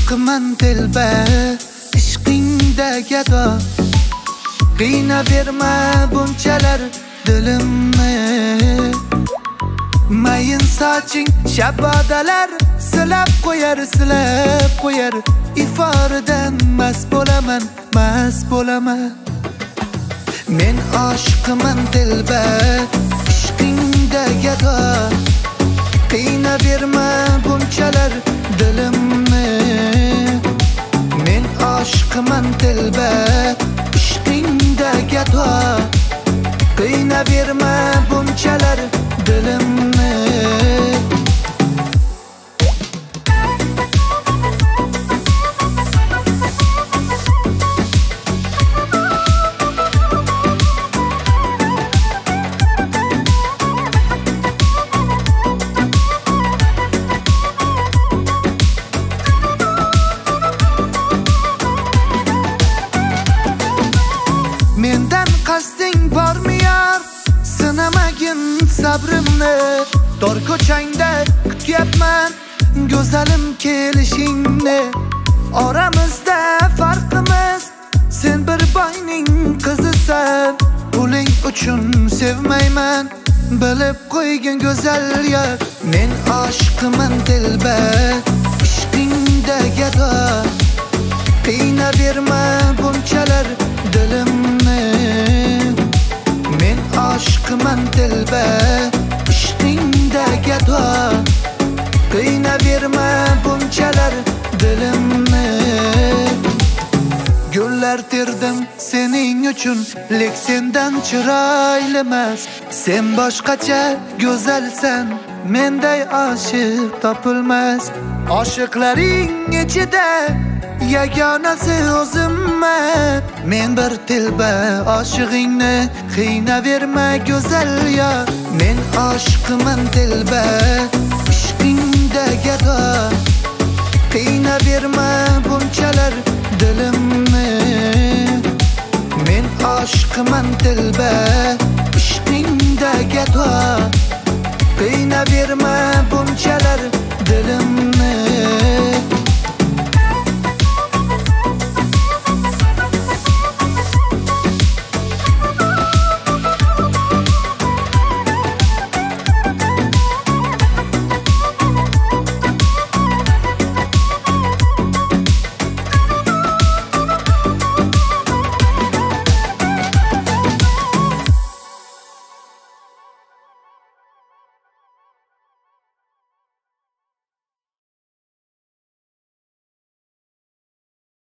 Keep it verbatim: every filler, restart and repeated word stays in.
aşkımın dilbe, ishqingda gado. Qiynaverma bunchalar dilimni. Mayin soching shabodalar silab qo'yar, silab qo'yar. Iforidan mast bo'laman, mast bo'laman. Men aşkımın dilbe, ishqingda gado. Qiynaverma bunchalar dilimni. Men aşkımın dilbe, ishqingda gado. Qiynaverma bunchalar dilimni. Mendan qasding bormi yor, sinamagin sabrimni. Tor ko'changda kutyapman go'zalim kelishingni. Oramizda farqimiz, sen bir boyning qizisan. Puling uchun sevmayman, bilib qo'ygin go'zal yor. Men aşkımın dilbe, ishqingda gado. Qiynaverma bunchalar dilimni. Men aşkımın dilbe, ishqingda gado. Qiynaverma bunchalar dilimni. Gullar terdim sening uchun, lek sendan chiroylimas. Sen boshqacha go'zalsan, menday oshiq topilmas. Oshiqlaring ichida yagonasi o'zimman. Men bir tilba oshig'ingni, qiynaverma go'zal yor. Men aşkımın dilba, ishqingda gado. Qiynaverma bunchalar dilimni. Men aşkımın dilba, ishqingda gado. Qiynaverma